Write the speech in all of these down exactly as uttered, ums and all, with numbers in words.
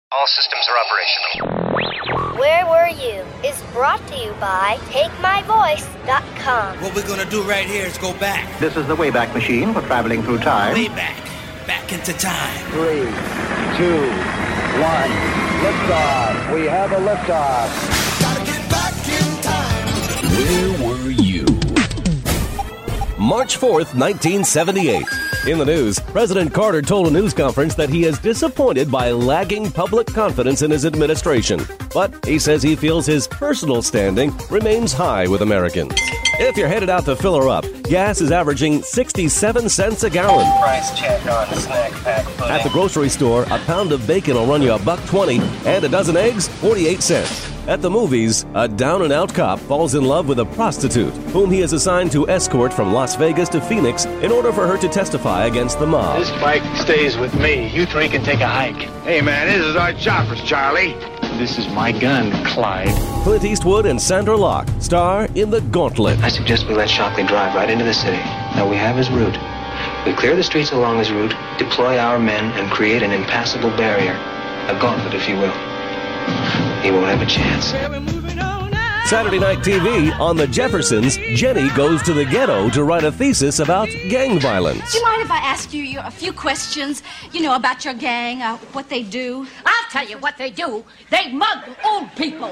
All systems are operational. Where Were You is brought to you by Take My Voice dot com. What we're gonna do right here is go back. This is the Wayback Machine for traveling through time. Way back. Back into time. Three, two, one. Liftoff. We have a liftoff. Gotta get back in time. Where were you? March fourth, nineteen seventy-eight. In the news, President Carter told a news conference that he is disappointed by lagging public confidence in his administration. But he says he feels his personal standing remains high with Americans. If you're headed out to fill her up, gas is averaging sixty-seven cents a gallon. Price check on snack pack pudding. At the grocery store, a pound of bacon will run you a buck twenty, and a dozen eggs, forty-eight cents. At the movies, a down-and-out cop falls in love with a prostitute, whom he is assigned to escort from Las Vegas to Phoenix in order for her to testify against the mob. This bike stays with me. You three can take a hike. Hey, man, this is our choppers, Charlie. This is my gun, Clyde. Clint Eastwood and Sandra Locke star in The Gauntlet. I suggest we let Shockley drive right into the city. Now we have his route. We clear the streets along his route, deploy our men, and create an impassable barrier. A gauntlet, if you will. He won't have a chance. Saturday Night T V on The Jeffersons, Jenny goes to the ghetto to write a thesis about gang violence. Do you mind if I ask you your, a few questions, you know, about your gang, uh, what they do? I'll tell you what they do. They mug old people.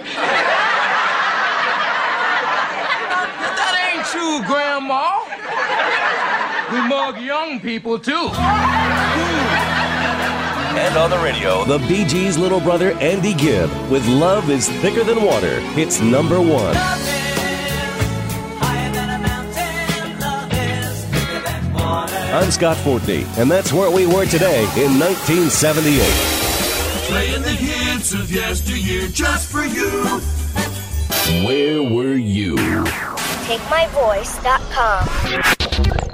That ain't true, Grandma. We mug young people, too. And on the radio, the Bee Gees' little brother, Andy Gibb, with Love is Thicker Than Water, hits number one. I'm Scott Fortney, and that's where we were today in nineteen seventy-eight. Playing the hits of yesteryear just for you. Where were you? Take My Voice dot com.